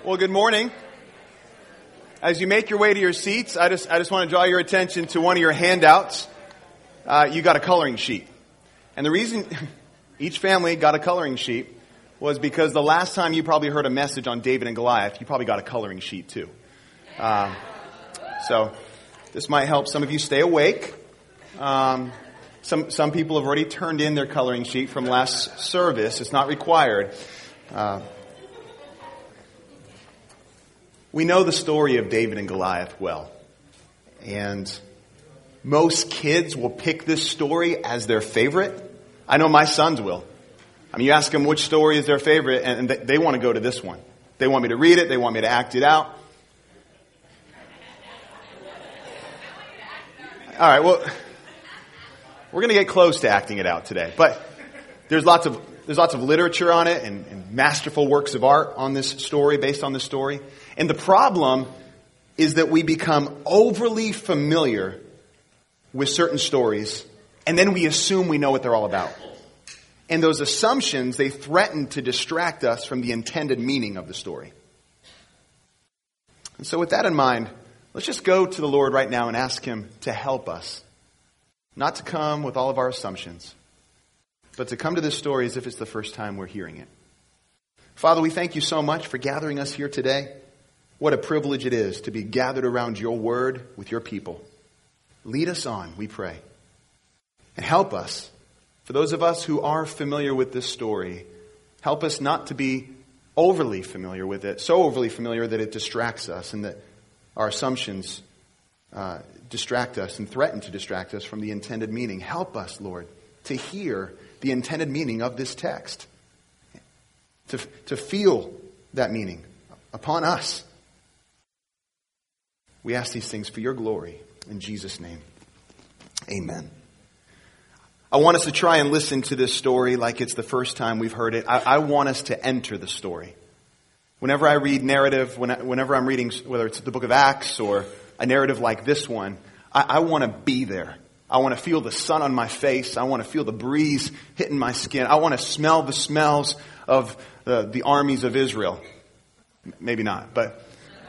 Well, good morning. As you make your way to your seats, I just want to draw your attention to one of your handouts. You got a coloring sheet. And the reason each family got a coloring sheet was because the last time you probably heard a message on David and Goliath, you probably got a coloring sheet too. So this might help some of you stay awake. Some people have already turned in their coloring sheet from last service. It's not required. We know the story of David and Goliath well. And most kids will pick this story as their favorite. I know my sons will. I mean, you ask them which story is their favorite, and they want to go to this one. They want me to read it. They want me to act it out. All right, well, we're going to get close to acting it out today. But there's lots of literature on it and masterful works of art on this story, based on this story. And the problem is that we become overly familiar with certain stories, and then we assume we know what they're all about. And those assumptions, they threaten to distract us from the intended meaning of the story. And so with that in mind, let's just go to the Lord right now and ask Him to help us. Not to come with all of our assumptions, but to come to this story as if it's the first time we're hearing it. Father, we thank you so much for gathering us here today. What a privilege it is to be gathered around your word with your people. Lead us on, we pray. And help us, for those of us who are familiar with this story, help us not to be overly familiar with it, so overly familiar that it distracts us and that our assumptions distract us and threaten to distract us from the intended meaning. Help us, Lord, to hear the intended meaning of this text, to feel that meaning upon us. We ask these things for your glory. In Jesus' name, amen. I want us to try and listen to this story like it's the first time we've heard it. I want us to enter the story. Whenever I read narrative, whenever I'm reading, whether it's the book of Acts or a narrative like this one, I want to be there. I want to feel the sun on my face. I want to feel the breeze hitting my skin. I want to smell the smells of the armies of Israel. Maybe not, but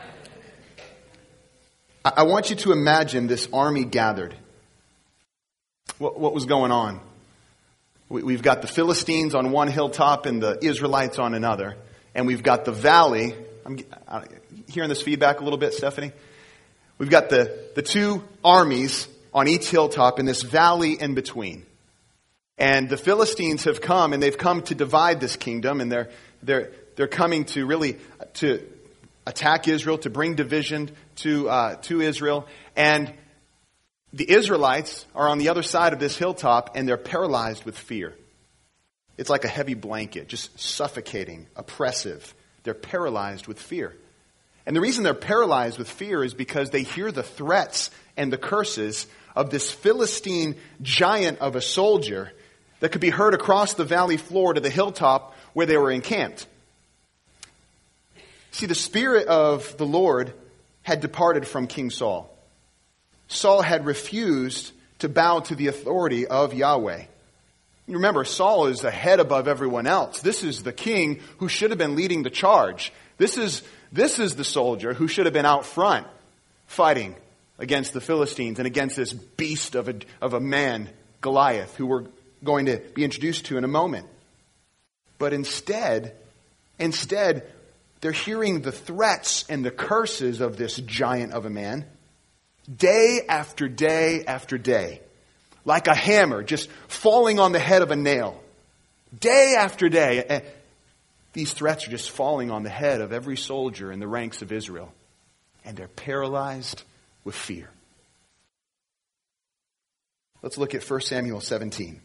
I want you to imagine this army gathered. What was going on? We've got the Philistines on one hilltop and the Israelites on another. And we've got the valley. I'm hearing this feedback a little bit, Stephanie. We've got the two armies on each hilltop and this valley in between. And the Philistines have come, and they've come to divide this kingdom, and they're coming to really to attack Israel, to bring division to Israel. And the Israelites are on the other side of this hilltop, and they're paralyzed with fear. It's like a heavy blanket, just suffocating, oppressive. They're paralyzed with fear. And the reason they're paralyzed with fear is because they hear the threats and the curses of this Philistine giant of a soldier that could be heard across the valley floor to the hilltop where they were encamped. See, the Spirit of the Lord had departed from King Saul. Saul had refused to bow to the authority of Yahweh. Remember, Saul is the head above everyone else. This is the king who should have been leading the charge. This is the soldier who should have been out front fighting against the Philistines and against this beast of a man, Goliath, who we're going to be introduced to in a moment. But instead, they're hearing the threats and the curses of this giant of a man day after day after day. Like a hammer just falling on the head of a nail. Day after day. These threats are just falling on the head of every soldier in the ranks of Israel. And they're paralyzed with fear. Let's look at 1 Samuel 17.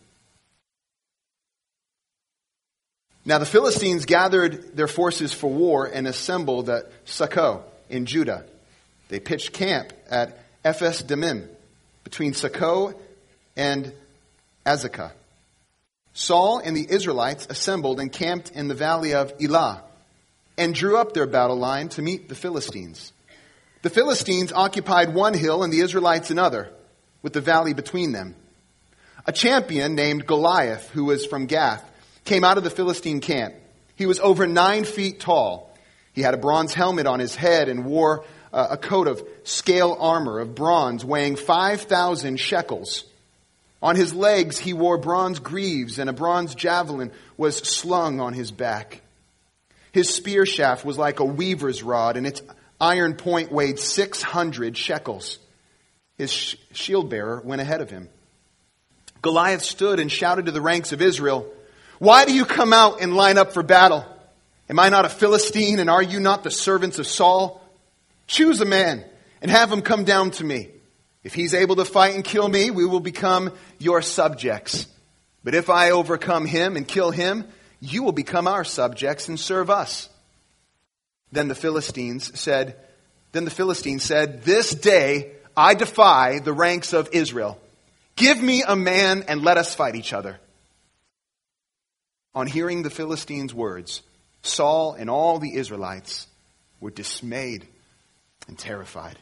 Now the Philistines gathered their forces for war and assembled at Socoh in Judah. They pitched camp at Ephes Dammim, between Socoh and Azekah. Saul and the Israelites assembled and camped in the valley of Elah and drew up their battle line to meet the Philistines. The Philistines occupied one hill and the Israelites another, with the valley between them. A champion named Goliath, who was from Gath, came out of the Philistine camp. He was over 9 feet tall. He had a bronze helmet on his head and wore a coat of scale armor of bronze weighing 5,000 shekels. On his legs he wore bronze greaves, and a bronze javelin was slung on his back. His spear shaft was like a weaver's rod, and its iron point weighed 600 shekels. His shield bearer went ahead of him. Goliath stood and shouted to the ranks of Israel, "Why do you come out and line up for battle? Am I not a Philistine, and are you not the servants of Saul? Choose a man and have him come down to me. If he's able to fight and kill me, we will become your subjects. But if I overcome him and kill him, you will become our subjects and serve us." Then the Philistines said, "This day I defy the ranks of Israel. Give me a man and let us fight each other." On hearing the Philistines' words, Saul and all the Israelites were dismayed and terrified.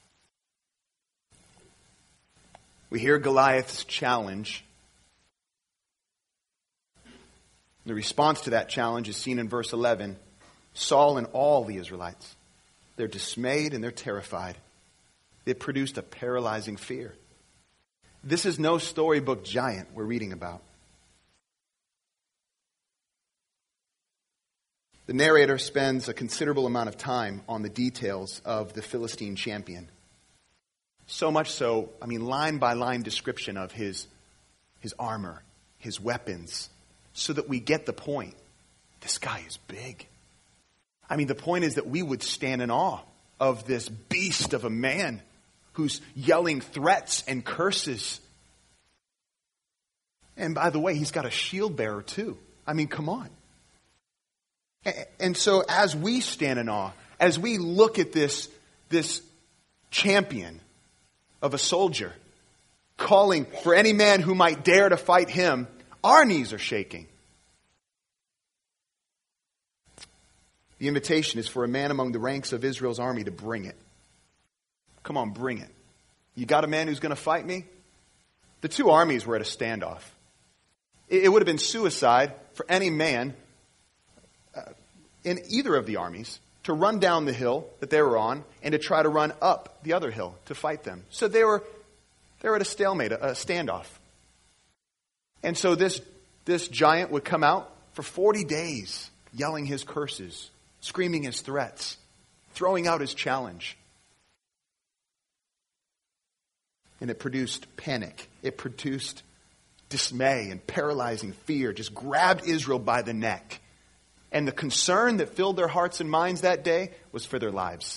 We hear Goliath's challenge. The response to that challenge is seen in verse 11. Saul and all the Israelites, they're dismayed and they're terrified. It produced a paralyzing fear. This is no storybook giant we're reading about. The narrator spends a considerable amount of time on the details of the Philistine champion. So much so, line by line description of his armor, his weapons, so that we get the point. This guy is big. The point is that we would stand in awe of this beast of a man who's yelling threats and curses. And by the way, he's got a shield bearer too. Come on. And so as we stand in awe, as we look at this champion of a soldier, calling for any man who might dare to fight him, our knees are shaking. The invitation is for a man among the ranks of Israel's army to bring it. Come on, bring it. You got a man who's going to fight me? The two armies were at a standoff. It would have been suicide for any man in either of the armies to run down the hill that they were on and to try to run up the other hill to fight them. So they were at a stalemate, a standoff. And so this giant would come out for 40 days yelling his curses, screaming his threats, throwing out his challenge. And it produced panic. It produced dismay and paralyzing fear. Just grabbed Israel by the neck. And the concern that filled their hearts and minds that day was for their lives.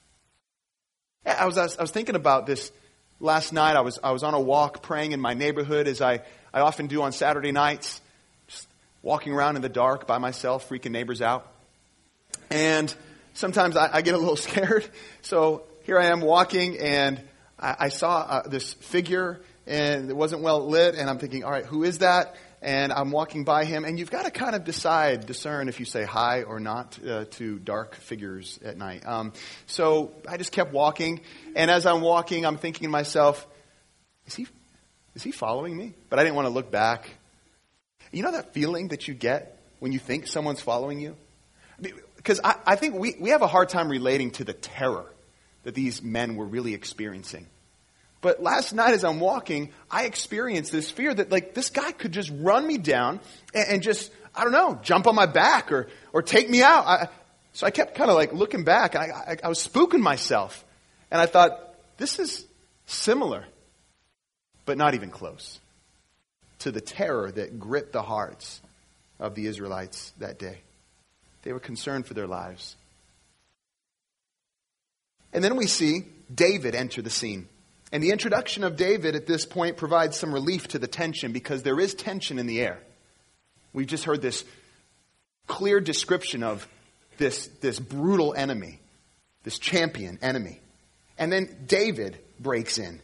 I was thinking about this last night. I was on a walk praying in my neighborhood, as I often do on Saturday nights. Just walking around in the dark by myself, freaking neighbors out. And sometimes I get a little scared. So here I am walking, and I saw this figure, and it wasn't well lit. And I'm thinking, all right, who is that? And I'm walking by him, and you've got to kind of discern if you say hi or not to dark figures at night. So I just kept walking, and as I'm walking, I'm thinking to myself, is he following me? But I didn't want to look back. You know that feeling that you get when you think someone's following you? Because I think we have a hard time relating to the terror that these men were really experiencing. But last night as I'm walking, I experienced this fear that this guy could just run me down and just, jump on my back or take me out. So I kept kind of looking back. I was spooking myself. And I thought, this is similar, but not even close to the terror that gripped the hearts of the Israelites that day. They were concerned for their lives. And then we see David enter the scene. And the introduction of David at this point provides some relief to the tension, because there is tension in the air. We've just heard this clear description of this brutal enemy, this champion enemy. And then David breaks in.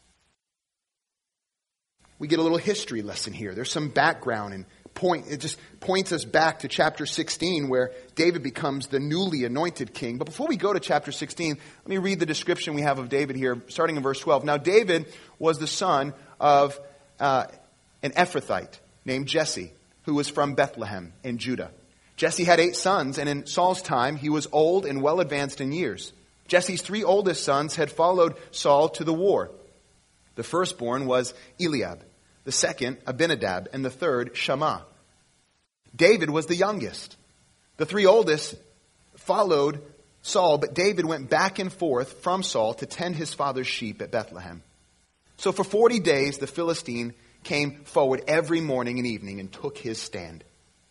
We get a little history lesson here. There's some background and it just points us back to chapter 16, where David becomes the newly anointed king. But before we go to chapter 16, let me read the description we have of David here, starting in verse 12. Now David was the son of an Ephrathite named Jesse, who was from Bethlehem in Judah. Jesse had 8 sons, and in Saul's time he was old and well advanced in years. Jesse's 3 oldest sons had followed Saul to the war. The firstborn was Eliab, the second Abinadab, and the third Shammah. David was the youngest. The 3 oldest followed Saul, but David went back and forth from Saul to tend his father's sheep at Bethlehem. So for 40 days the Philistine came forward every morning and evening and took his stand.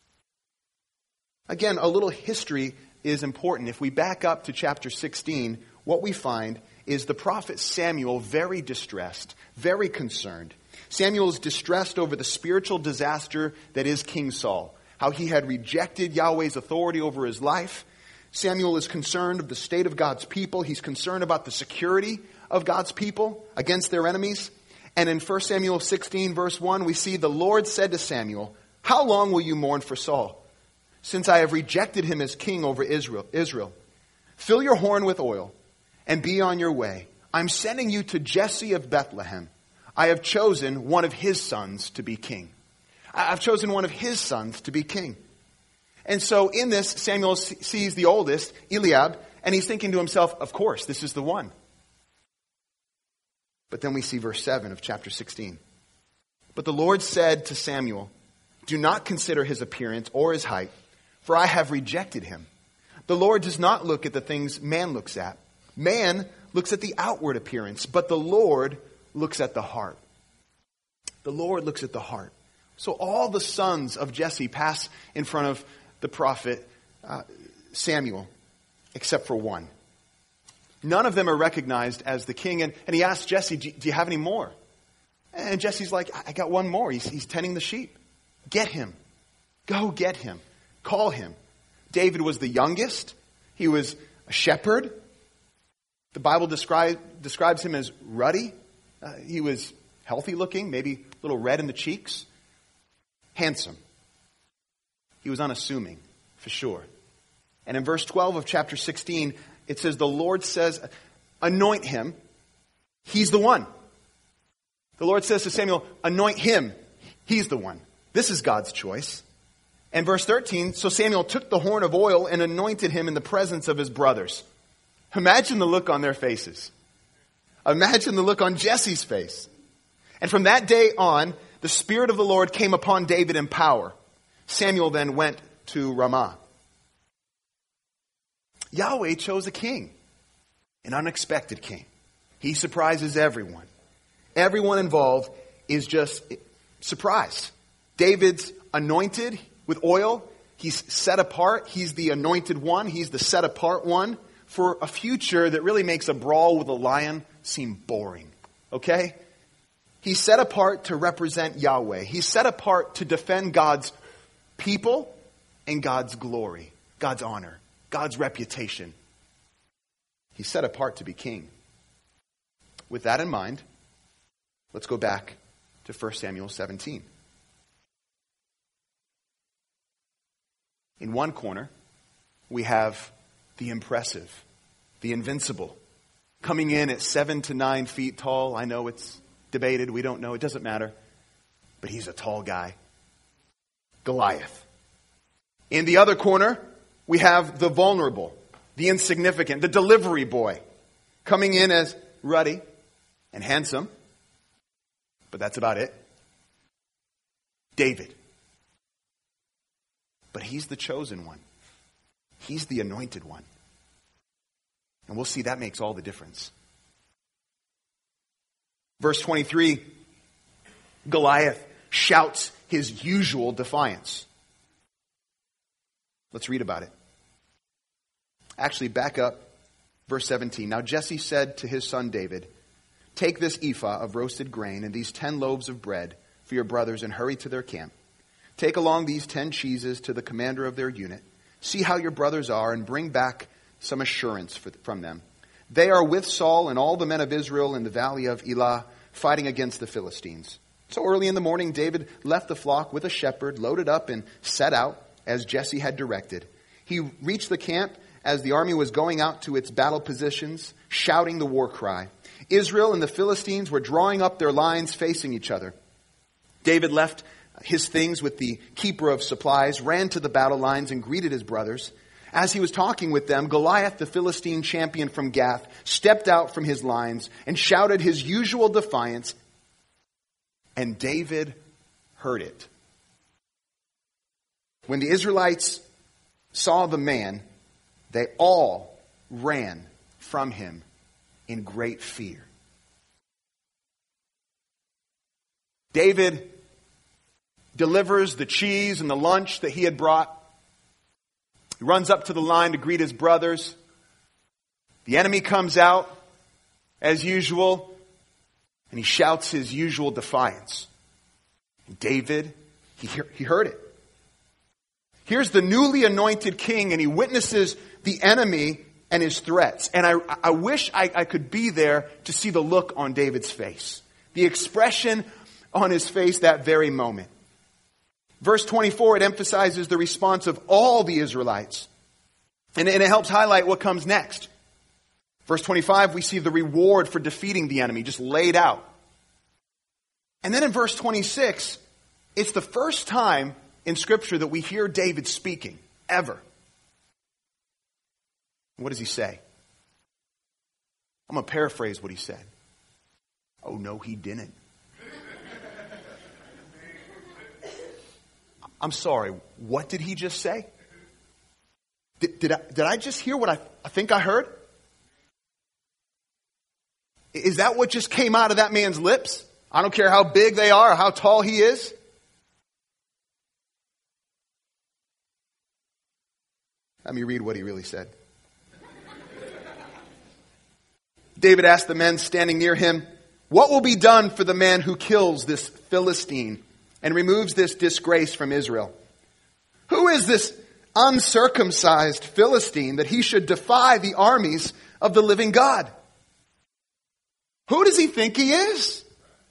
Again, a little history is important. If we back up to chapter 16, what we find is the prophet Samuel very distressed, very concerned. Samuel is distressed over the spiritual disaster that is King Saul, how he had rejected Yahweh's authority over his life. Samuel is concerned of the state of God's people. He's concerned about the security of God's people against their enemies. And in 1 Samuel 16, verse 1, we see the Lord said to Samuel, "How long will you mourn for Saul, since I have rejected him as king over Israel? Fill your horn with oil and be on your way. I'm sending you to Jesse of Bethlehem. I have chosen one of his sons to be king." I've chosen one of his sons to be king. And so in this, Samuel sees the oldest, Eliab, and he's thinking to himself, of course, this is the one. But then we see verse 7 of chapter 16. But the Lord said to Samuel, "Do not consider his appearance or his height, for I have rejected him. The Lord does not look at the things man looks at. Man looks at the outward appearance, but the Lord looks at the heart." The Lord looks at the heart. So all the sons of Jesse pass in front of the prophet Samuel, except for one. None of them are recognized as the king. And he asks Jesse, do you have any more? And Jesse's like, I got one more. He's tending the sheep. Get him. Go get him. Call him. David was the youngest. He was a shepherd. The Bible describes him as ruddy. He was healthy looking, maybe a little red in the cheeks. Handsome. He was unassuming, for sure. And in verse 12 of chapter 16, it says, the Lord says, anoint him. He's the one. The Lord says to Samuel, anoint him. He's the one. This is God's choice. And verse 13, so Samuel took the horn of oil and anointed him in the presence of his brothers. Imagine the look on their faces. Imagine the look on Jesse's face. And from that day on, the Spirit of the Lord came upon David in power. Samuel then went to Ramah. Yahweh chose a king, an unexpected king. He surprises everyone. Everyone involved is just surprised. David's anointed with oil. He's set apart. He's the anointed one. He's the set apart one for a future that really makes a brawl with a lion seem boring. Okay? He's set apart to represent Yahweh. He's set apart to defend God's people and God's glory, God's honor, God's reputation. He's set apart to be king. With that in mind, let's go back to 1 Samuel 17. In one corner, we have the impressive, the invincible, coming in at 7 to 9 feet tall. I know it's debated. We don't know. It doesn't matter. But he's a tall guy. Goliath. In the other corner, we have the vulnerable, the insignificant, the delivery boy, coming in as ruddy and handsome. But that's about it. David. But he's the chosen one. He's the anointed one. And we'll see that makes all the difference. Verse 23, Goliath shouts his usual defiance. Let's read about it. Actually, back up. Verse 17. Now Jesse said to his son David, take this ephah of roasted grain and these 10 loaves of bread for your brothers and hurry to their camp. Take along these 10 cheeses to the commander of their unit. See how your brothers are and bring back some assurance from them. They are with Saul and all the men of Israel in the valley of Elah, fighting against the Philistines. So early in the morning, David left the flock with a shepherd, loaded up and set out as Jesse had directed. He reached the camp as the army was going out to its battle positions, shouting the war cry. Israel and the Philistines were drawing up their lines facing each other. David left his things with the keeper of supplies, ran to the battle lines and greeted his brothers. As he was talking with them, Goliath, the Philistine champion from Gath, stepped out from his lines and shouted his usual defiance, and David heard it. When the Israelites saw the man, they all ran from him in great fear. David delivers the cheese and the lunch that he had brought. He runs up to the line to greet his brothers. The enemy comes out, as usual, and he shouts his usual defiance. And David, he heard it. Here's the newly anointed king, and he witnesses the enemy and his threats. And I wish I could be there to see the look on David's face, the expression on his face that very moment. Verse 24, it emphasizes the response of all the Israelites. And it helps highlight what comes next. Verse 25, we see the reward for defeating the enemy just laid out. And then in verse 26, it's the first time in Scripture that we hear David speaking, ever. What does he say? I'm going to paraphrase what he said. Oh, no, he didn't. I'm sorry, what did he just say? Did I just hear what I think I heard? Is that what just came out of that man's lips? I don't care how big they are or how tall he is. Let me read what he really said. David asked the men standing near him, "What will be done for the man who kills this Philistine and removes this disgrace from Israel? Who is this uncircumcised Philistine that he should defy the armies of the living God? Who does he think he is?"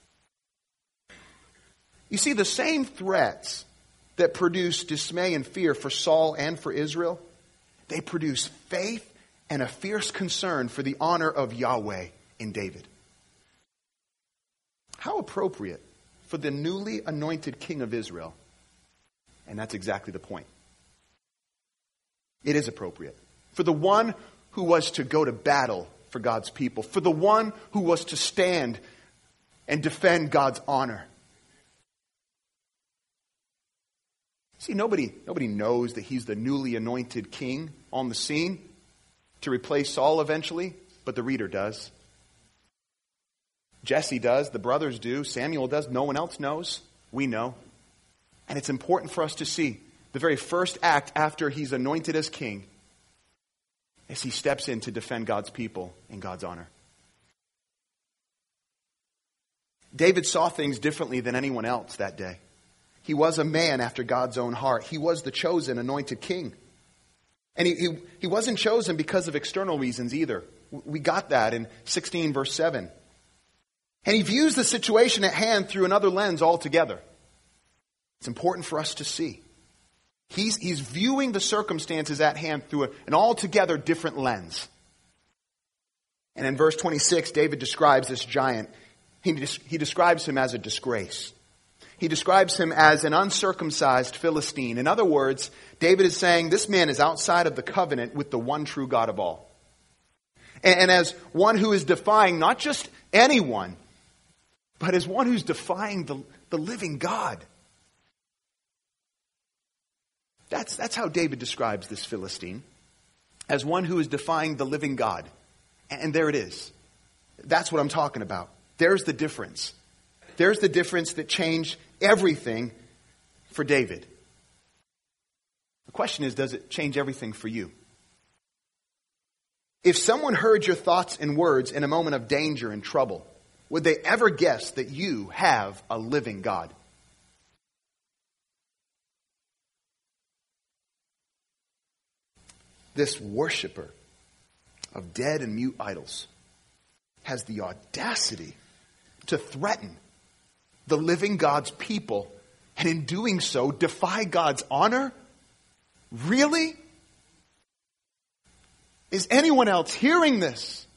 You see, the same threats that produce dismay and fear for Saul and for Israel, they produce faith and a fierce concern for the honor of Yahweh in David. How appropriate for the newly anointed king of Israel. And that's exactly the point. It is appropriate. For the one who was to go to battle for God's people. For the one who was to stand and defend God's honor. See, nobody knows that he's the newly anointed king on the scene to replace Saul eventually, but the reader does. Jesse does, the brothers do, Samuel does, no one else knows. We know. And it's important for us to see the very first act after he's anointed as king as he steps in to defend God's people in God's honor. David saw things differently than anyone else that day. He was a man after God's own heart. He was the chosen, anointed king. And he wasn't chosen because of external reasons either. We got that in 16 verse 7. And he views the situation at hand through another lens altogether. It's important for us to see. He's viewing the circumstances at hand through an altogether different lens. And in verse 26, David describes this giant. He describes him as a disgrace. He describes him as an uncircumcised Philistine. In other words, David is saying this man is outside of the covenant with the one true God of all. And as one who is defying not just anyone, but as one who's defying the living God. That's how David describes this Philistine. As one who is defying the living God. And there it is. That's what I'm talking about. There's the difference. There's the difference that changed everything for David. The question is, does it change everything for you? If someone heard your thoughts and words in a moment of danger and trouble, would they ever guess that you have a living God? This worshiper of dead and mute idols has the audacity to threaten the living God's people, and in doing so, defy God's honor? Really? Is anyone else hearing this?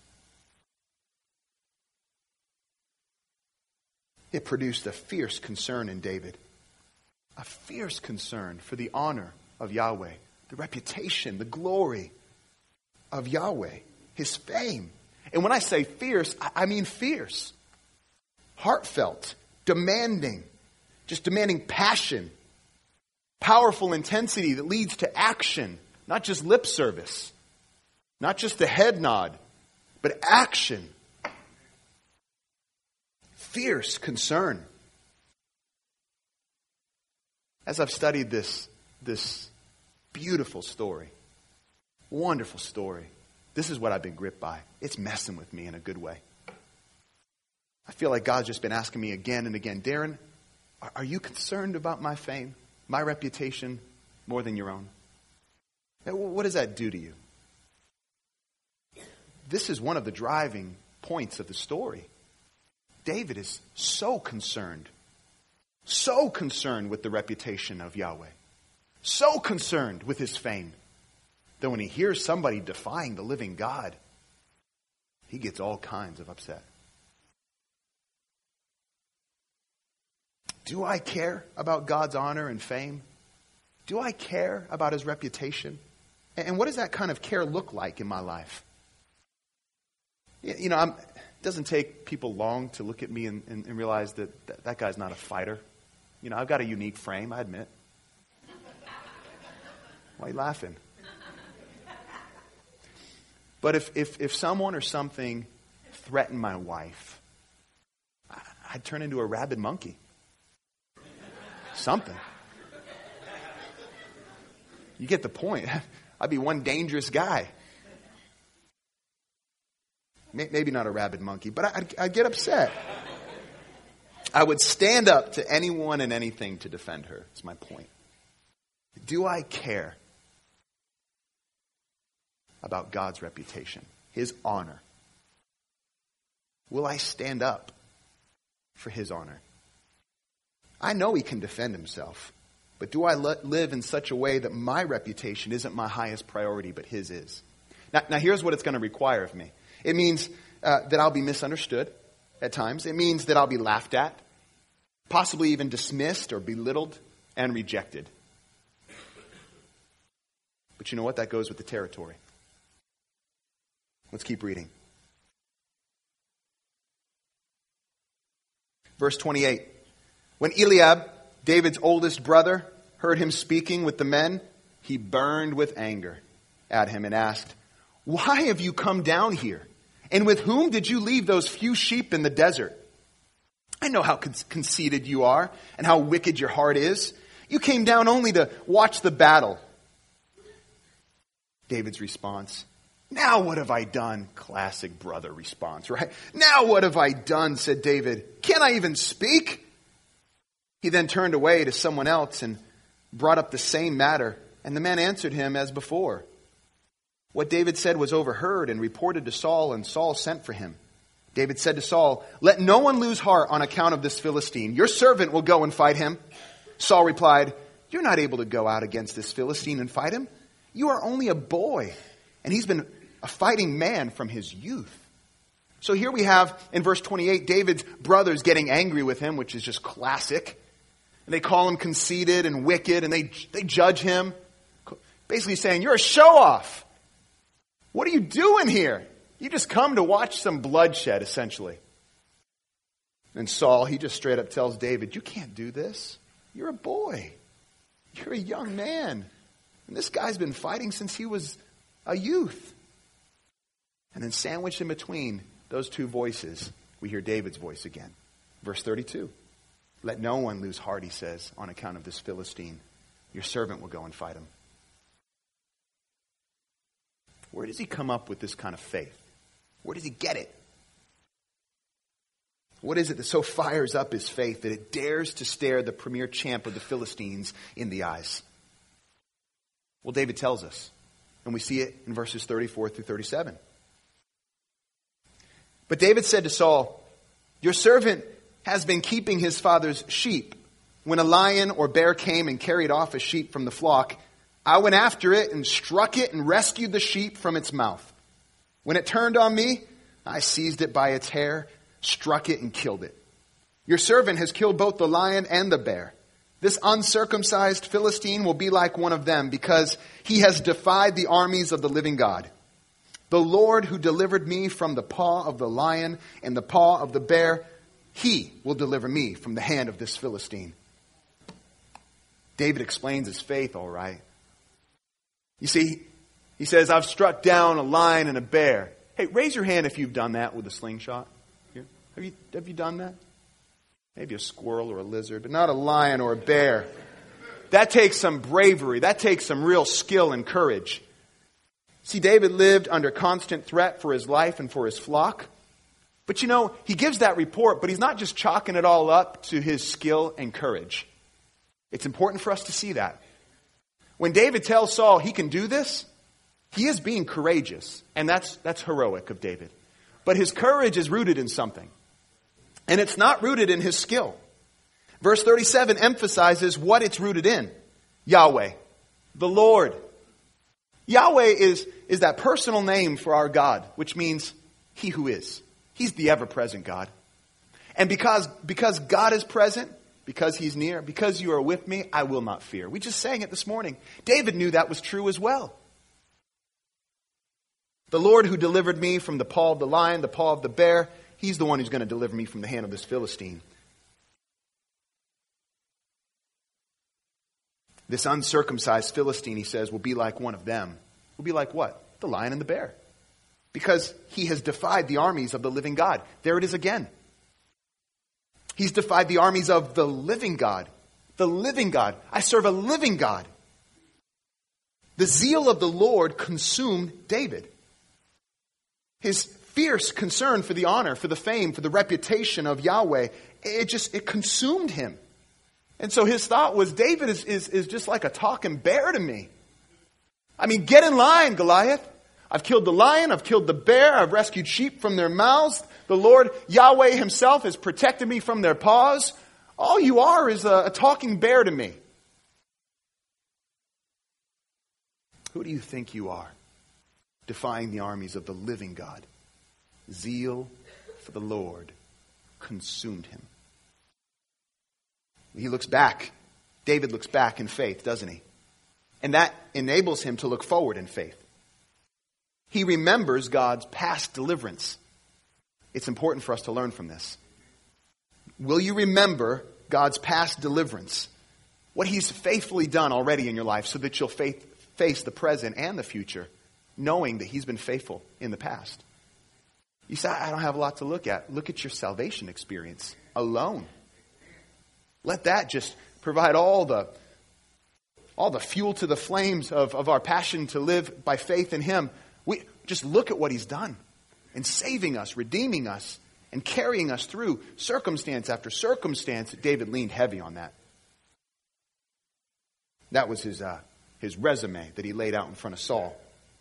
It produced a fierce concern in David. A fierce concern for the honor of Yahweh, the reputation, the glory of Yahweh, his fame. And when I say fierce, I mean fierce. Heartfelt, demanding, just demanding passion, powerful intensity that leads to action, not just lip service, not just the head nod, but action. Fierce concern. As I've studied this beautiful story, wonderful story, this is what I've been gripped by. It's messing with me in a good way. I feel like God's just been asking me again and again, Darren, are you concerned about my fame, my reputation, more than your own? What does that do to you? This is one of the driving points of the story. David is so concerned with the reputation of Yahweh, so concerned with his fame, that when he hears somebody defying the living God, he gets all kinds of upset. Do I care about God's honor and fame? Do I care about his reputation? And what does that kind of care look like in my life? You know, it doesn't take people long to look at me and realize that guy's not a fighter. You know, I've got a unique frame, I admit. Why are you laughing? But if someone or something threatened my wife, I'd turn into a rabid monkey. Something. You get the point. I'd be one dangerous guy. Maybe not a rabid monkey, but I'd get upset. I would stand up to anyone and anything to defend her. That's my point. Do I care about God's reputation, his honor? Will I stand up for his honor? I know he can defend himself, but do I live in such a way that my reputation isn't my highest priority, but his is? Now here's what it's going to require of me. It means that I'll be misunderstood at times. It means that I'll be laughed at, possibly even dismissed or belittled and rejected. But you know what? That goes with the territory. Let's keep reading. Verse 28. When Eliab, David's oldest brother, heard him speaking with the men, he burned with anger at him and asked, "Why have you come down here? And with whom did you leave those few sheep in the desert? I know how conceited you are and how wicked your heart is. You came down only to watch the battle." David's response, "Now what have I done?" Classic brother response, right? "Now what have I done?" said David. "Can't I even speak?" He then turned away to someone else and brought up the same matter, and the man answered him as before. What David said was overheard and reported to Saul, and Saul sent for him. David said to Saul, "Let no one lose heart on account of this Philistine. Your servant will go and fight him." Saul replied, "You're not able to go out against this Philistine and fight him. You are only a boy, and he's been a fighting man from his youth." So here we have, in verse 28, David's brothers getting angry with him, which is just classic. And they call him conceited and wicked, and they judge him, basically saying, "You're a show-off. What are you doing here? You just come to watch some bloodshed," essentially. And Saul, he just straight up tells David, "You can't do this. You're a boy. You're a young man. And this guy's been fighting since he was a youth." And then sandwiched in between those two voices, we hear David's voice again. Verse 32. "Let no one lose heart," he says, "on account of this Philistine. Your servant will go and fight him." Where does he come up with this kind of faith? Where does he get it? What is it that so fires up his faith that it dares to stare the premier champ of the Philistines in the eyes? Well, David tells us, and we see it in verses 34 through 37. But David said to Saul, "Your servant has been keeping his father's sheep. When a lion or bear came and carried off a sheep from the flock, I went after it and struck it and rescued the sheep from its mouth. When it turned on me, I seized it by its hair, struck it and killed it. Your servant has killed both the lion and the bear. This uncircumcised Philistine will be like one of them because he has defied the armies of the living God. The Lord who delivered me from the paw of the lion and the paw of the bear, he will deliver me from the hand of this Philistine. David explains his faith all right. You see, he says, I've struck down a lion and a bear. Hey, raise your hand if you've done that with a slingshot. Here. Have you done that? Maybe a squirrel or a lizard, but not a lion or a bear. That takes some bravery. That takes some real skill and courage. See, David lived under constant threat for his life and for his flock. But you know, he gives that report, but he's not just chalking it all up to his skill and courage. It's important for us to see that. When David tells Saul he can do this, he is being courageous. And that's heroic of David. But his courage is rooted in something. And it's not rooted in his skill. Verse 37 emphasizes what it's rooted in. Yahweh, the Lord. Yahweh is that personal name for our God, which means He who is. He's the ever-present God. And because God is present, because He's near, because you are with me, I will not fear. We just sang it this morning. David knew that was true as well. The Lord who delivered me from the paw of the lion, the paw of the bear, He's the one who's going to deliver me from the hand of this Philistine. This uncircumcised Philistine, he says, will be like one of them. Will be like what? The lion and the bear. Because he has defied the armies of the living God. There it is again. He's defied the armies of the living God. The living God. I serve a living God. The zeal of the Lord consumed David. His fierce concern for the honor, for the fame, for the reputation of Yahweh, it consumed him. And so his thought was, David is just like a talking bear to me. I mean, get in line, Goliath. I've killed the lion, I've killed the bear, I've rescued sheep from their mouths. The Lord, Yahweh Himself, has protected me from their paws. All you are is a talking bear to me. Who do you think you are? Defying the armies of the living God. Zeal for the Lord consumed him. He looks back. David looks back in faith, doesn't he? And that enables him to look forward in faith. He remembers God's past deliverance. It's important for us to learn from this. Will you remember God's past deliverance? What He's faithfully done already in your life so that you'll face the present and the future, knowing that He's been faithful in the past. You say, I don't have a lot to look at. Look at your salvation experience alone. Let that just provide all the fuel to the flames of our passion to live by faith in Him. We just look at what He's done in saving us, redeeming us, and carrying us through circumstance after circumstance. David leaned heavy on that. That was his resume that he laid out in front of Saul.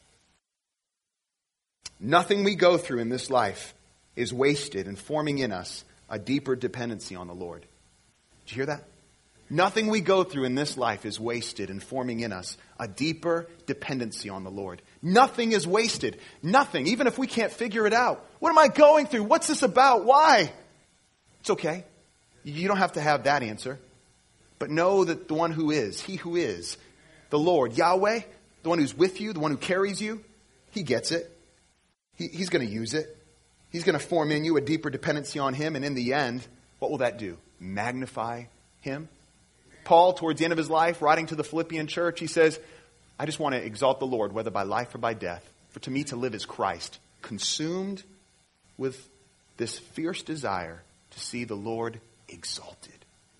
Nothing we go through in this life is wasted in forming in us a deeper dependency on the Lord. Did you hear that? Nothing we go through in this life is wasted in forming in us a deeper dependency on the Lord. Nothing is wasted. Nothing. Even if we can't figure it out. What am I going through? What's this about? Why? It's okay. You don't have to have that answer. But know that the one who is, He who is, the Lord, Yahweh, the one who's with you, the one who carries you, He gets it. He's going to use it. He's going to form in you a deeper dependency on Him. And in the end, what will that do? Magnify Him. Paul, towards the end of his life, writing to the Philippian church, he says, I just want to exalt the Lord, whether by life or by death. For to me to live is Christ. Consumed with this fierce desire to see the Lord exalted.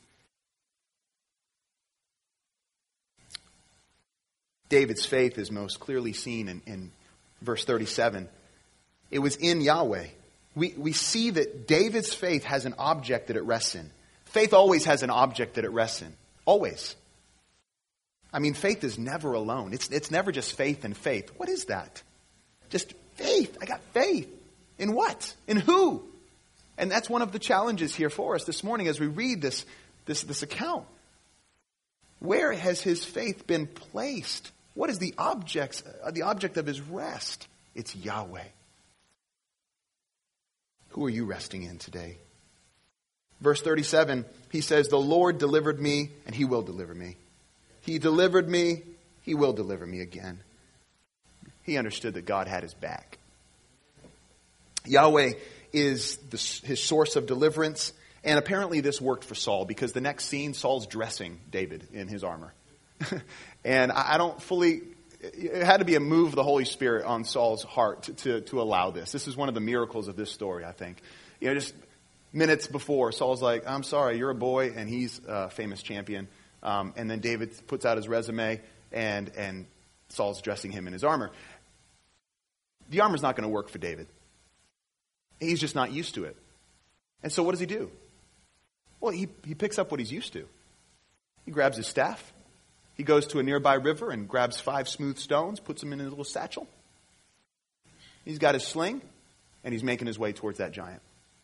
David's faith is most clearly seen in verse 37. It was in Yahweh. We see that David's faith has an object that it rests in. Faith always has an object that it rests in. Always. I mean, faith is never alone. It's never just faith and faith. What is that? Just faith. I got faith. In what? In who? And that's one of the challenges here for us this morning as we read this account. Where has his faith been placed? What is the object of his rest? It's Yahweh. Who are you resting in today? Verse 37, he says, the Lord delivered me, and he will deliver me. He delivered me, he will deliver me again. He understood that God had his back. Yahweh is his source of deliverance. And apparently this worked for Saul, because the next scene, Saul's dressing David in his armor. And I don't fully... It had to be a move of the Holy Spirit on Saul's heart to allow this. This is one of the miracles of this story, I think. Just minutes before, Saul's like, I'm sorry, you're a boy, and he's a famous champion. And then David puts out his resume, and Saul's dressing him in his armor. The armor's not going to work for David. He's just not used to it. And so what does he do? Well, he picks up what he's used to. He grabs his staff. He goes to a nearby river and grabs 5 smooth stones, puts them in his little satchel. He's got his sling, and he's making his way towards that giant.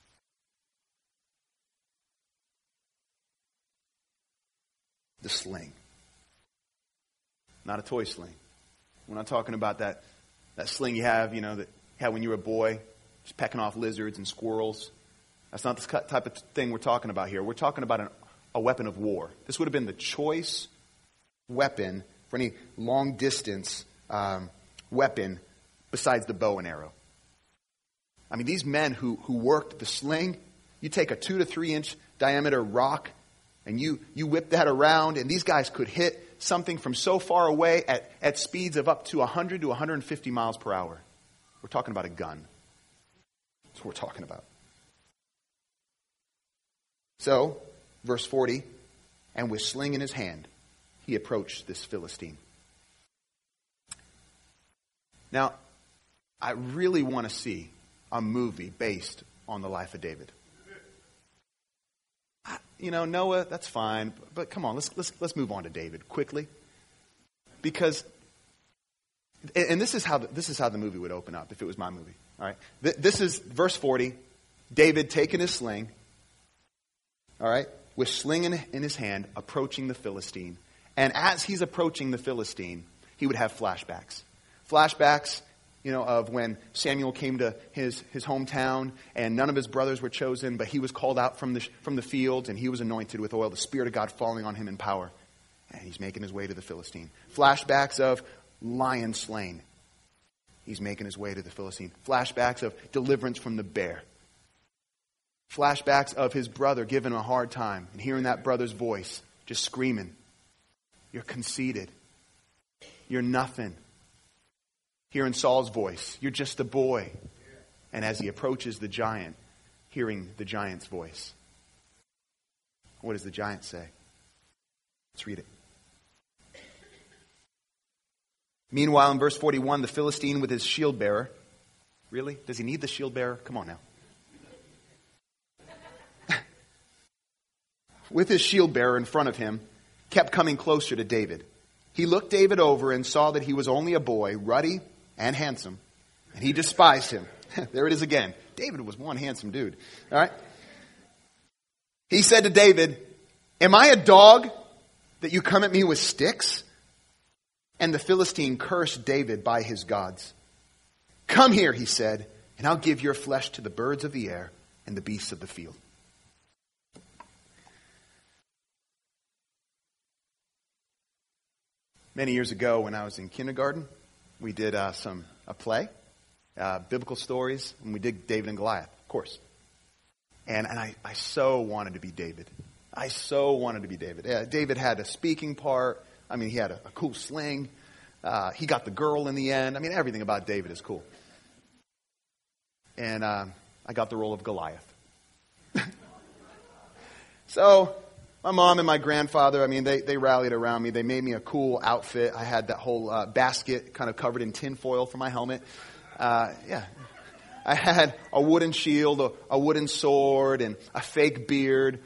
The sling. Not a toy sling. We're not talking about that sling you have, that you had when you were a boy, just pecking off lizards and squirrels. That's not the type of thing we're talking about here. We're talking about a weapon of war. This would have been the choice weapon for any long-distance weapon besides the bow and arrow. I mean, these men who worked the sling, you take a 2 to 3 inch diameter rock and you whip that around, and these guys could hit something from so far away at speeds of up to 100 to 150 miles per hour. We're talking about a gun. That's what we're talking about. So, verse 40, and with sling in his hand, he approached this Philistine. Now, I really want to see a movie based on the life of David. Noah, that's fine, but come on, let's move on to David quickly, because, and this is how the movie would open up if it was my movie. All right, this is verse 40. David taking his sling, all right, with sling in his hand, approaching the Philistine. And as he's approaching the Philistine, he would have flashbacks. Flashbacks, of when Samuel came to his hometown and none of his brothers were chosen, but he was called out from the field and he was anointed with oil, the Spirit of God falling on him in power. And he's making his way to the Philistine. Flashbacks of lion slain. He's making his way to the Philistine. Flashbacks of deliverance from the bear. Flashbacks of his brother giving him a hard time and hearing that brother's voice just screaming, "You're conceited. You're nothing." Hearing Saul's voice, "You're just a boy." And as he approaches the giant, hearing the giant's voice. What does the giant say? Let's read it. Meanwhile, in verse 41, the Philistine with his shield bearer. Really? Does he need the shield bearer? Come on now. With his shield bearer in front of him, kept coming closer to David. He looked David over and saw that he was only a boy, ruddy and handsome, and he despised him. There it is again. David was one handsome dude. All right. He said to David, "Am I a dog that you come at me with sticks?" And the Philistine cursed David by his gods. "Come here," he said, "and I'll give your flesh to the birds of the air and the beasts of the field." Many years ago when I was in kindergarten, we did a play, biblical stories, and we did David and Goliath, of course. And I so wanted to be David. I so wanted to be David. Yeah, David had a speaking part. I mean, he had a cool sling. He got the girl in the end. I mean, everything about David is cool. And I got the role of Goliath. So my mom and my grandfather, I mean, they rallied around me. They made me a cool outfit. I had that whole basket kind of covered in tinfoil for my helmet. Yeah. I had a wooden shield, a wooden sword, and a fake beard.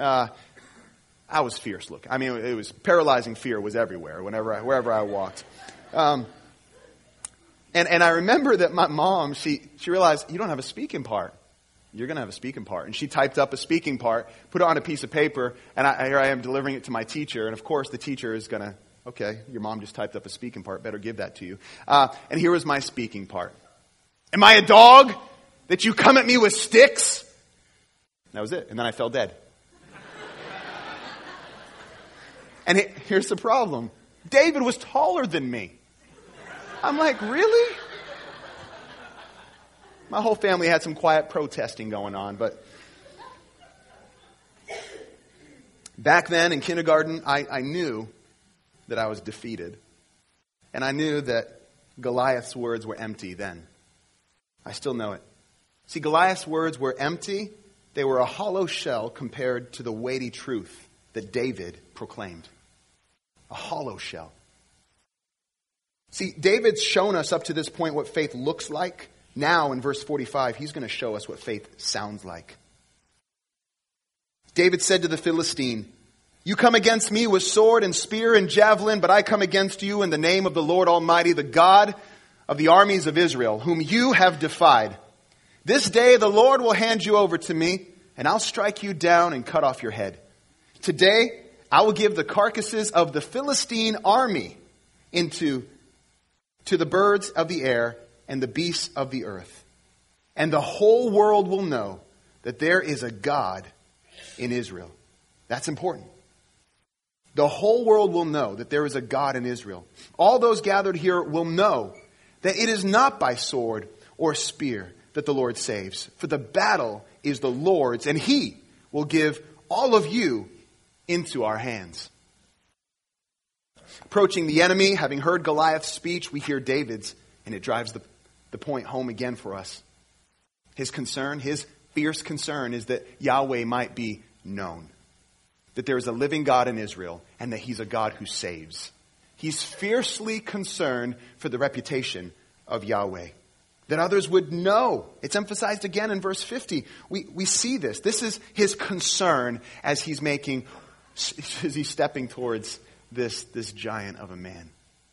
I was fierce looking. I mean, it was paralyzing fear was everywhere wherever I walked. And I remember that my mom, she realized, you don't have a speaking part. You're going to have a speaking part. And she typed up a speaking part, put it on a piece of paper, and here I am delivering it to my teacher. And of course, the teacher is going to, okay, your mom just typed up a speaking part, better give that to you. And here was my speaking part. "Am I a dog that you come at me with sticks?" That was it. And then I fell dead. And here's the problem. David was taller than me. I'm like, really? My whole family had some quiet protesting going on, but back then in kindergarten, I knew that I was defeated. And I knew that Goliath's words were empty then. I still know it. See, Goliath's words were empty. They were a hollow shell compared to the weighty truth that David proclaimed. A hollow shell. See, David's shown us up to this point what faith looks like. Now, in verse 45, he's going to show us what faith sounds like. David said to the Philistine, "You come against me with sword and spear and javelin, but I come against you in the name of the Lord Almighty, the God of the armies of Israel, whom you have defied. This day the Lord will hand you over to me, and I'll strike you down and cut off your head. Today I will give the carcasses of the Philistine army to the birds of the air and the beasts of the earth. And the whole world will know that there is a God in Israel." That's important. The whole world will know that there is a God in Israel. All those gathered here will know that it is not by sword or spear that the Lord saves. For the battle is the Lord's, and He will give all of you into our hands. Approaching the enemy, having heard Goliath's speech, we hear David's, and it drives the point home again for us. His concern, his fierce concern, is that Yahweh might be known. That there is a living God in Israel, and that He's a God who saves. He's fiercely concerned for the reputation of Yahweh. That others would know. It's emphasized again in verse 50. We see this. This is his concern as he's stepping towards this giant of a man.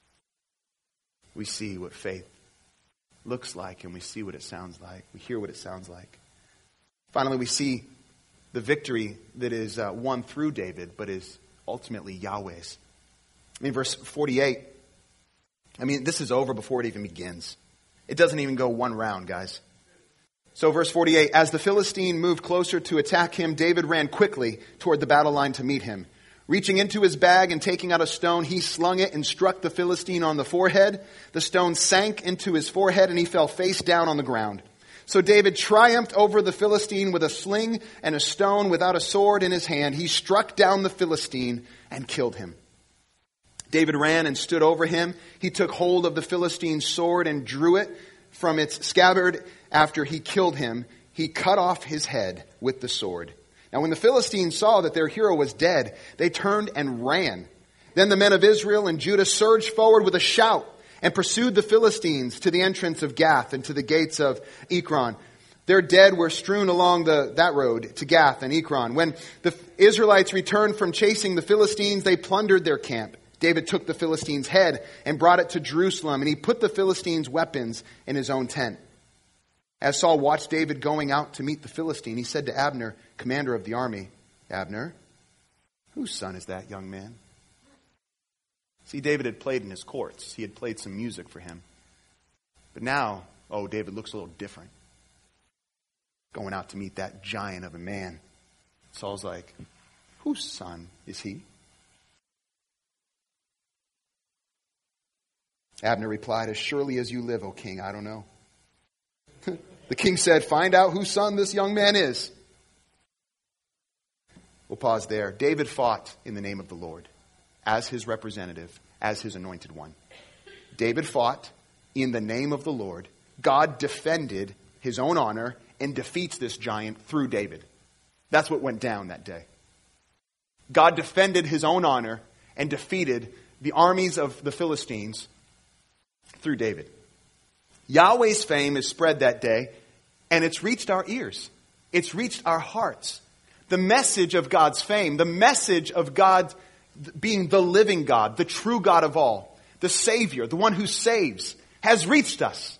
We see what faith looks like, and we see what it sounds like. We hear what it sounds like. Finally, we see the victory that is won through David, but is ultimately Yahweh's. Verse 48, this is over before it even begins. It doesn't even go one round, guys. So verse 48, as the Philistine moved closer to attack him, David ran quickly toward the battle line to meet him. Reaching into his bag and taking out a stone, he slung it and struck the Philistine on the forehead. The stone sank into his forehead and he fell face down on the ground. So David triumphed over the Philistine with a sling and a stone without a sword in his hand. He struck down the Philistine and killed him. David ran and stood over him. He took hold of the Philistine's sword and drew it from its scabbard. After he killed him, he cut off his head with the sword. Now when the Philistines saw that their hero was dead, they turned and ran. Then the men of Israel and Judah surged forward with a shout and pursued the Philistines to the entrance of Gath and to the gates of Ekron. Their dead were strewn along that road to Gath and Ekron. When the Israelites returned from chasing the Philistines, they plundered their camp. David took the Philistine's head and brought it to Jerusalem, and he put the Philistines' weapons in his own tent. As Saul watched David going out to meet the Philistine, he said to Abner, commander of the army, "Abner, whose son is that young man?" See, David had played in his courts. He had played some music for him. But now, David looks a little different. Going out to meet that giant of a man. Saul's like, whose son is he? Abner replied, "As surely as you live, O king, I don't know." The king said, "Find out whose son this young man is." We'll pause there. David fought in the name of the Lord as his representative, as his anointed one. David fought in the name of the Lord. God defended his own honor and defeats this giant through David. That's what went down that day. God defended his own honor and defeated the armies of the Philistines through David. Yahweh's fame is spread that day, and it's reached our ears. It's reached our hearts. The message of God's fame, the message of God being the living God, the true God of all, the Savior, the one who saves, has reached us.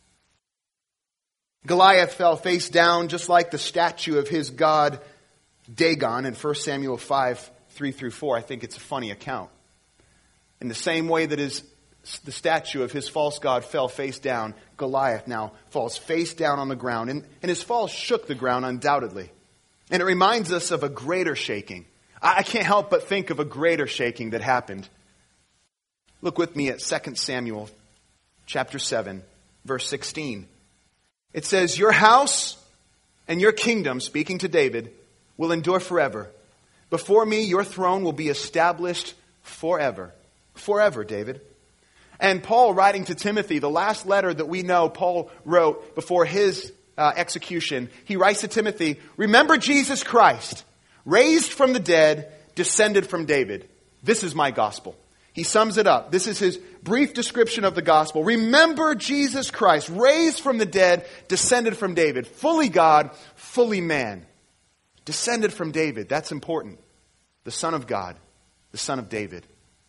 Goliath fell face down just like the statue of his god Dagon in 1 Samuel 5, 3-4. I think it's a funny account. In the same way that the statue of his false god fell face down, Goliath now falls face down on the ground. And his fall shook the ground undoubtedly. And it reminds us of a greater shaking, I can't help but think of a greater shaking that happened. Look with me at 2 Samuel chapter 7, verse 16. It says, your house and your kingdom, speaking to David, will endure forever. Before me, your throne will be established forever. Forever, David. And Paul, writing to Timothy, the last letter that we know Paul wrote before his execution, he writes to Timothy, remember Jesus Christ, raised from the dead, descended from David. This is my gospel. He sums it up. This is his brief description of the gospel. Remember Jesus Christ, raised from the dead, descended from David. Fully God, fully man. Descended from David. That's important. The Son of God, the Son of David.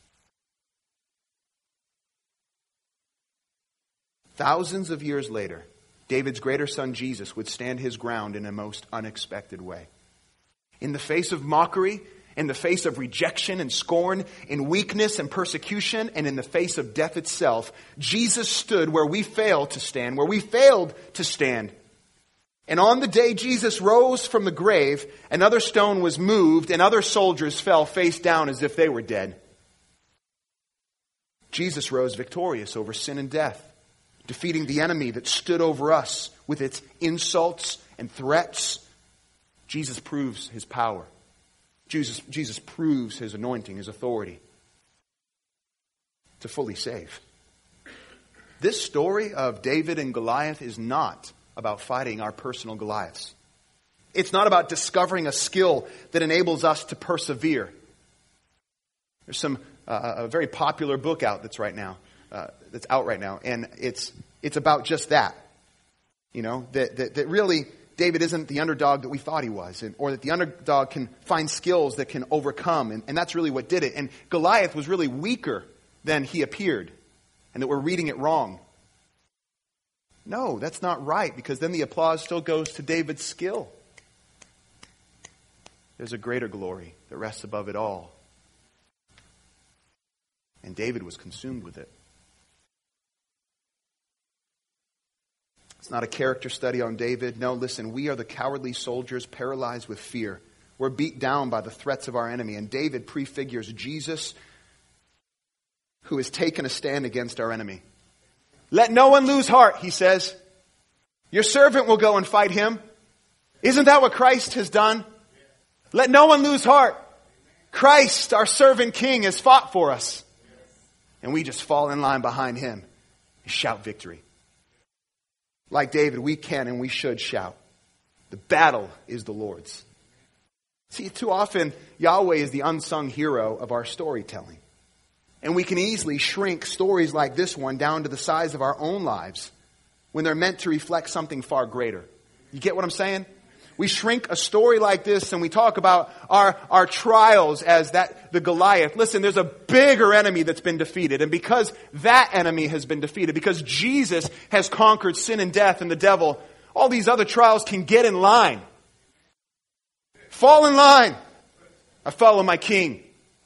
Thousands of years later, David's greater son Jesus would stand his ground in a most unexpected way. In the face of mockery, in the face of rejection and scorn, in weakness and persecution, and in the face of death itself, Jesus stood where we failed to stand, where we failed to stand. And on the day Jesus rose from the grave, another stone was moved, and other soldiers fell face down as if they were dead. Jesus rose victorious over sin and death, defeating the enemy that stood over us with its insults and threats. Jesus proves his power. Jesus proves his anointing, his authority to fully save. This story of David and Goliath is not about fighting our personal Goliaths. It's not about discovering a skill that enables us to persevere. There's a very popular book out that's out right now, and it's about just that. You know, that really David isn't the underdog that we thought he was, or that the underdog can find skills that can overcome, and that's really what did it. And Goliath was really weaker than he appeared, and that we're reading it wrong. No, that's not right, because then the applause still goes to David's skill. There's a greater glory that rests above it all. And David was consumed with it. It's not a character study on David. No, listen, we are the cowardly soldiers paralyzed with fear. We're beat down by the threats of our enemy. And David prefigures Jesus, who has taken a stand against our enemy. Let no one lose heart, he says. Your servant will go and fight him. Isn't that what Christ has done? Let no one lose heart. Christ, our servant king, has fought for us. And we just fall in line behind him and shout victory. Like David, we can and we should shout. The battle is the Lord's. See, too often, Yahweh is the unsung hero of our storytelling. And we can easily shrink stories like this one down to the size of our own lives when they're meant to reflect something far greater. You get what I'm saying? We shrink a story like this and we talk about our trials as the Goliath. Listen, there's a bigger enemy that's been defeated. And because that enemy has been defeated, because Jesus has conquered sin and death and the devil, all these other trials can get in line. Fall in line. I follow my king.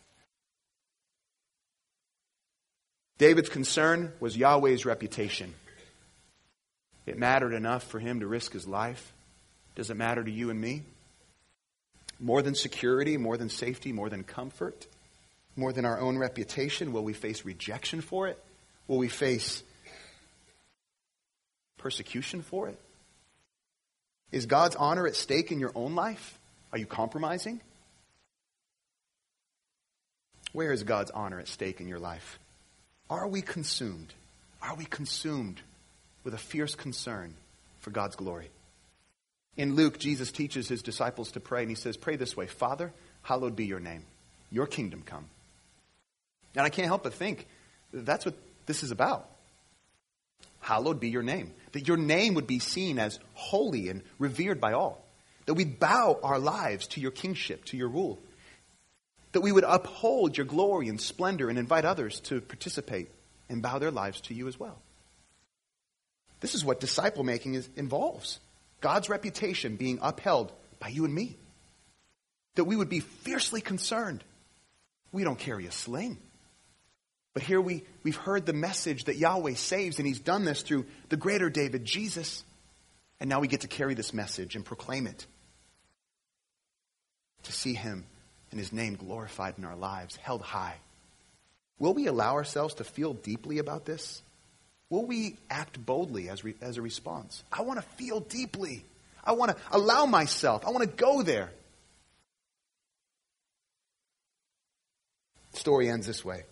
David's concern was Yahweh's reputation. It mattered enough for him to risk his life. Does it matter to you and me? More than security, more than safety, more than comfort, more than our own reputation? Will we face rejection for it? Will we face persecution for it? Is God's honor at stake in your own life? Are you compromising? Where is God's honor at stake in your life? Are we consumed? Are we consumed with a fierce concern for God's glory? In Luke, Jesus teaches his disciples to pray, and he says, pray this way, Father, hallowed be your name. Your kingdom come. And I can't help but think that's what this is about. Hallowed be your name. That your name would be seen as holy and revered by all. That we'd bow our lives to your kingship, to your rule. That we would uphold your glory and splendor and invite others to participate and bow their lives to you as well. This is what disciple making involves. God's reputation being upheld by you and me. That we would be fiercely concerned. We don't carry a sling. But here we've heard the message that Yahweh saves, and he's done this through the greater David, Jesus. And now we get to carry this message and proclaim it. To see him and his name glorified in our lives, held high. Will we allow ourselves to feel deeply about this? Will we act boldly as a response? I want to feel deeply. I want to allow myself. I want to go there. The story ends this way.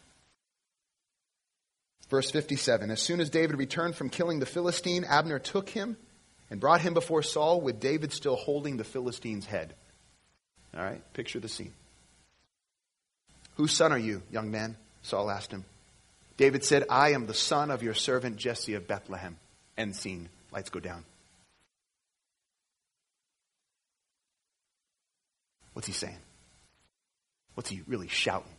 Verse 57, as soon as David returned from killing the Philistine, Abner took him and brought him before Saul with David still holding the Philistine's head. All right, picture the scene. Whose son are you, young man? Saul asked him. David said, I am the son of your servant Jesse of Bethlehem. End scene. Lights go down. What's he saying? What's he really shouting?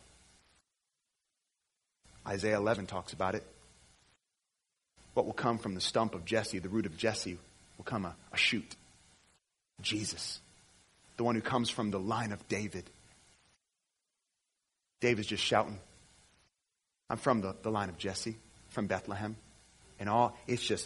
Isaiah 11 talks about it. What will come from the stump of Jesse, the root of Jesse, will come a shoot. Jesus. The one who comes from the line of David. David's just shouting, I'm from the line of Jesse, from Bethlehem. And it's just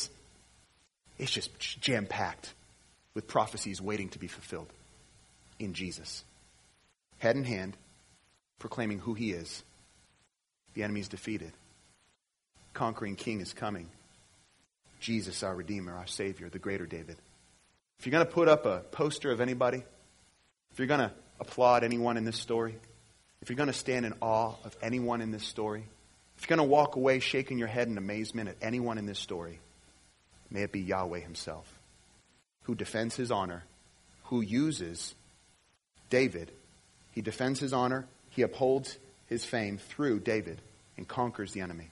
jam-packed with prophecies waiting to be fulfilled in Jesus. Head in hand, proclaiming who he is. The enemy's defeated. Conquering king is coming. Jesus, our Redeemer, our Savior, the greater David. If you're going to put up a poster of anybody, if you're going to applaud anyone in this story, if you're going to stand in awe of anyone in this story, if you're going to walk away shaking your head in amazement at anyone in this story, may it be Yahweh himself, who defends his honor, who uses David. He defends his honor, he upholds his fame through David and conquers the enemy.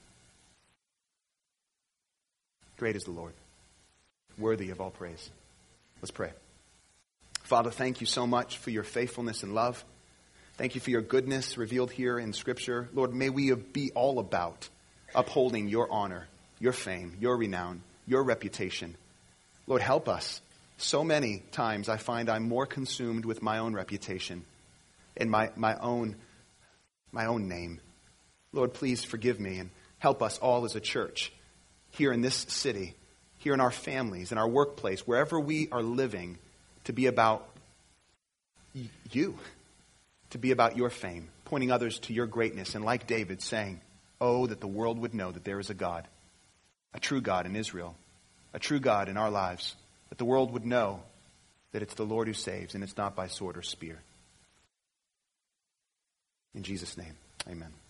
Great is the Lord, worthy of all praise. Let's pray. Father, thank you so much for your faithfulness and love. Thank you for your goodness revealed here in Scripture. Lord, may we be all about upholding your honor, your fame, your renown, your reputation. Lord, help us. So many times I find I'm more consumed with my own reputation and my own name. Lord, please forgive me and help us all as a church here in this city, here in our families, in our workplace, wherever we are living, to be about you, to be about your fame, pointing others to your greatness, and like David saying, oh, that the world would know that there is a God, a true God in Israel, a true God in our lives, that the world would know that it's the Lord who saves and it's not by sword or spear. In Jesus' name, amen.